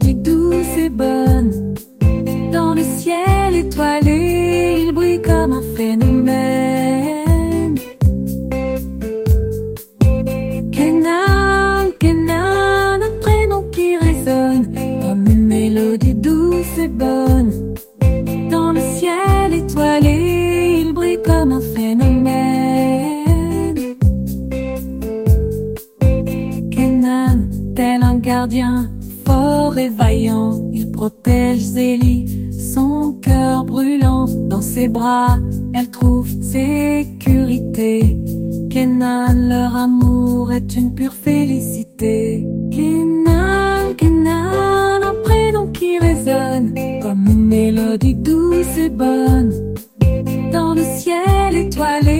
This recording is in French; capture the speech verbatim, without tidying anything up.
mélodie douce et bonne. Dans le ciel étoilé, il brille comme un phénomène. Kenan, Kenan, un prénom qui résonne comme une mélodie douce et bonne. Dans le ciel étoilé, il brille comme un phénomène. Kenan, tel un gardien fort et vaillant, il protège Zélie, son cœur brûlant. Dans ses bras, elle trouve sécurité. Kenan, leur amour est une pure félicité. Kenan, Kenan, un prénom qui résonne comme une mélodie douce et bonne. Dans le ciel étoilé,